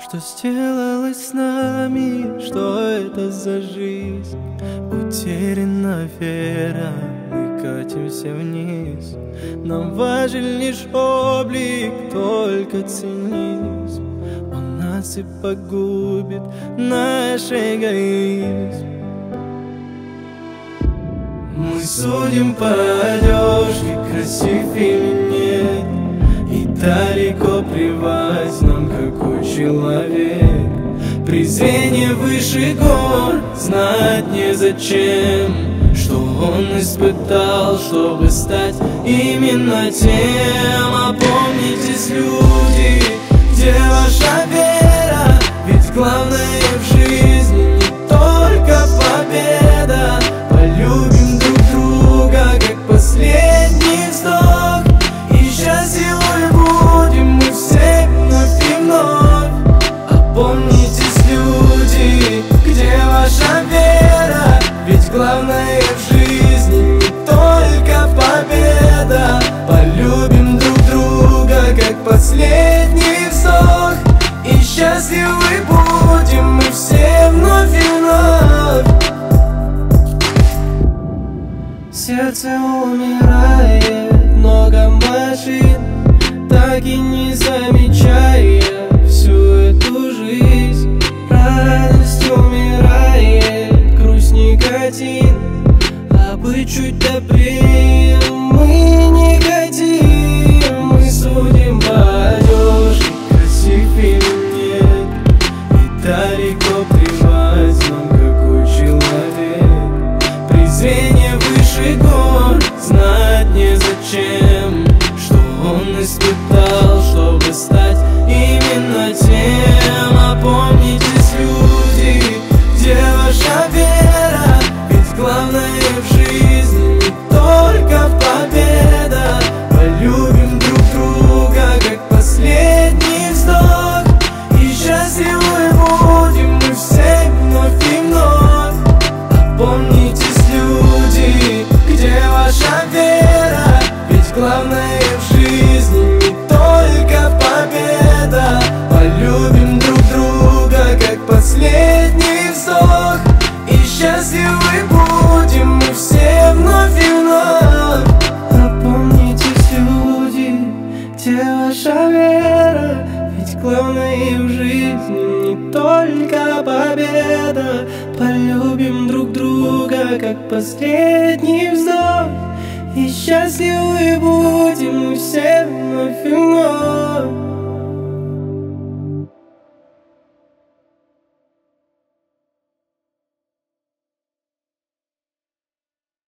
Что сделалось с нами, что это за жизнь? Утеряна вера, мы катимся вниз. Нам важен лишь облик, только цинизм. Он нас и погубит, наш эгоизм. Мы судим по одежке, красив или нет, и далеко плевать нам, какой человек. Презрение выше гор, знать незачем, что он испытал, чтобы стать именно тем. Опомнитесь, люди, где ваша вера? Ведь главное в жизни не только победа. Полюбим друг друга, как последний вздох, и счастливы будем мы все вновь и вновь. Опомнитесь, люди, где ваша вера? Ведь главное в жизни не только победа. Полюбим друг друга, как последний вздох, и счастливы будем мы все вновь и вновь. Сердце умирает, много машин, так и не замечая всю эту жизнь. Радость умирает, грусть никотин, а быть чуть добрее мы не хотим. Мы судим по одежке, красив или нет, и далеко плевать нам, какой человек. Презрение выше гор, знать незачем, что он испытал, чтобы стать именно тем. Опомнитесь, люди, где ваша вера? Ведь главное в жизни не только победа. Полюбим друг друга, как последний вздох, и счастливы будем мы все вновь и вновь. Опомнитесь, люди, где ваша вера? Ведь главное в жизни не только победа. Полюбим друг друга, как последний вздох, и счастливы будем мы все вновь и вновь. Опомнитесь, люди, где ваша вера? Ведь главное в жизни не только победа. Полюбим друг друга, как последний вздох, и счастливы будем мы все вновь и вновь.